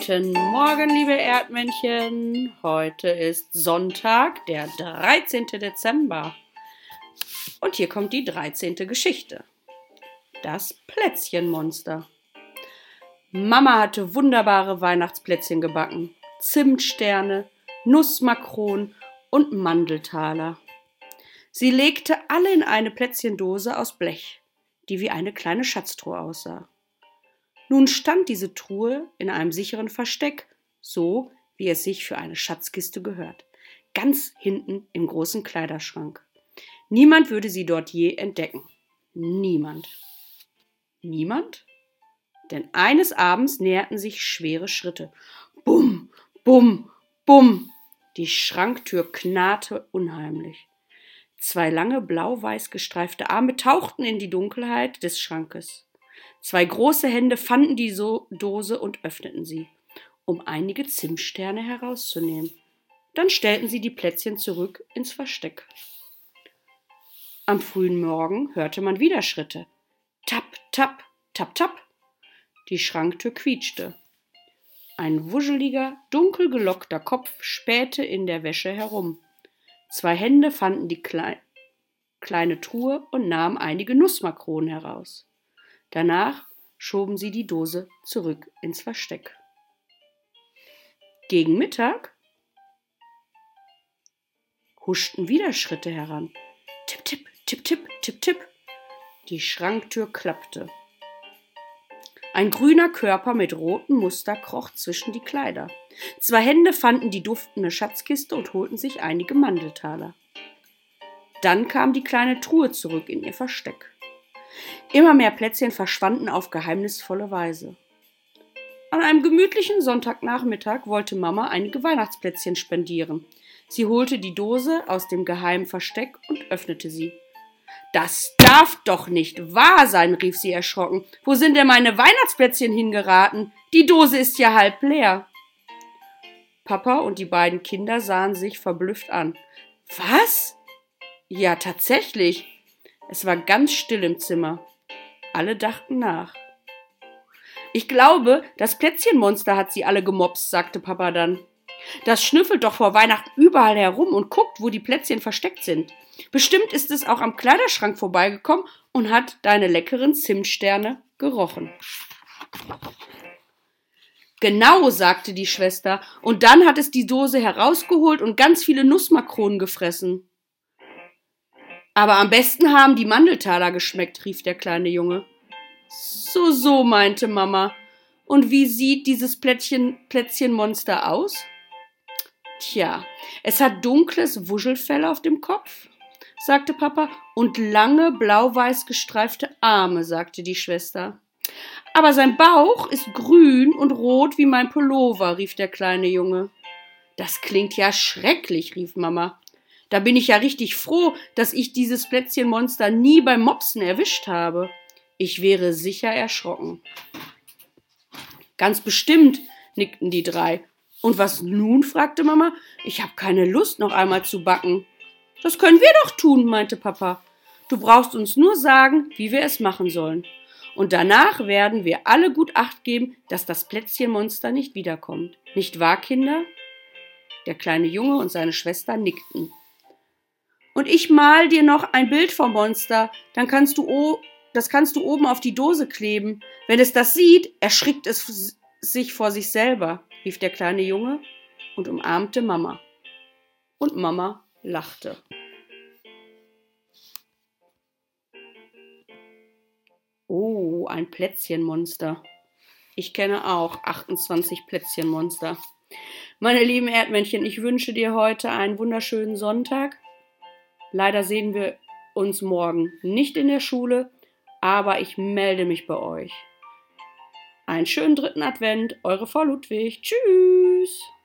Guten Morgen, liebe Erdmännchen. Heute ist Sonntag, der 13. Dezember. Und hier kommt die 13. Geschichte. Das Plätzchenmonster. Mama hatte wunderbare Weihnachtsplätzchen gebacken. Zimtsterne, Nussmakronen und Mandeltaler. Sie legte alle in eine Plätzchendose aus Blech, die wie eine kleine Schatztruhe aussah. Nun stand diese Truhe in einem sicheren Versteck, so wie es sich für eine Schatzkiste gehört, ganz hinten im großen Kleiderschrank. Niemand würde sie dort je entdecken. Niemand. Niemand? Denn eines Abends näherten sich schwere Schritte. Bum, bum, bum. Die Schranktür knarrte unheimlich. Zwei lange blau-weiß gestreifte Arme tauchten in die Dunkelheit des Schrankes. Zwei große Hände fanden die Dose und öffneten sie, um einige Zimtsterne herauszunehmen. Dann stellten sie die Plätzchen zurück ins Versteck. Am frühen Morgen hörte man wieder Schritte. Tap, tap, tap, tap. Die Schranktür quietschte. Ein wuscheliger, dunkel gelockter Kopf spähte in der Wäsche herum. Zwei Hände fanden die kleine Truhe und nahmen einige Nussmakronen heraus. Danach schoben sie die Dose zurück ins Versteck. Gegen Mittag huschten wieder Schritte heran. Tipp, tipp, tipp, tipp, tipp, tipp. Die Schranktür klappte. Ein grüner Körper mit rotem Muster kroch zwischen die Kleider. Zwei Hände fanden die duftende Schatzkiste und holten sich einige Mandeltaler. Dann kam die kleine Truhe zurück in ihr Versteck. Immer mehr Plätzchen verschwanden auf geheimnisvolle Weise. An einem gemütlichen Sonntagnachmittag wollte Mama einige Weihnachtsplätzchen spendieren. Sie holte die Dose aus dem geheimen Versteck und öffnete sie. »Das darf doch nicht wahr sein«, rief sie erschrocken. »Wo sind denn meine Weihnachtsplätzchen hingeraten? Die Dose ist ja halb leer.« Papa und die beiden Kinder sahen sich verblüfft an. »Was? Ja, tatsächlich.« Es war ganz still im Zimmer. Alle dachten nach. »Ich glaube, das Plätzchenmonster hat sie alle gemopst«, sagte Papa dann. »Das schnüffelt doch vor Weihnachten überall herum und guckt, wo die Plätzchen versteckt sind. Bestimmt ist es auch am Kleiderschrank vorbeigekommen und hat deine leckeren Zimtsterne gerochen.« »Genau«, sagte die Schwester, »und dann hat es die Dose herausgeholt und ganz viele Nussmakronen gefressen.« »Aber am besten haben die Mandeltaler geschmeckt«, rief der kleine Junge. So, meinte Mama. »Und wie sieht dieses Plätzchenmonster aus?« »Tja, es hat dunkles Wuschelfell auf dem Kopf«, sagte Papa, »und lange blau-weiß gestreifte Arme«, sagte die Schwester. »Aber sein Bauch ist grün und rot wie mein Pullover«, rief der kleine Junge. »Das klingt ja schrecklich«, rief Mama. »Da bin ich ja richtig froh, dass ich dieses Plätzchenmonster nie beim Mopsen erwischt habe. Ich wäre sicher erschrocken.« »Ganz bestimmt«, nickten die drei. »Und was nun?«, fragte Mama. »Ich habe keine Lust, noch einmal zu backen.« »Das können wir doch tun«, meinte Papa. »Du brauchst uns nur sagen, wie wir es machen sollen. Und danach werden wir alle gut Acht geben, dass das Plätzchenmonster nicht wiederkommt. Nicht wahr, Kinder?« Der kleine Junge und seine Schwester nickten. »Und ich mal dir noch ein Bild vom Monster, das kannst du oben auf die Dose kleben. Wenn es das sieht, erschrickt es sich vor sich selber«, rief der kleine Junge und umarmte Mama. Und Mama lachte. Oh, ein Plätzchenmonster. Ich kenne auch 28 Plätzchenmonster. Meine lieben Erdmännchen, ich wünsche dir heute einen wunderschönen Sonntag. Leider sehen wir uns morgen nicht in der Schule, aber ich melde mich bei euch. Einen schönen 3. Advent, eure Frau Ludwig. Tschüss!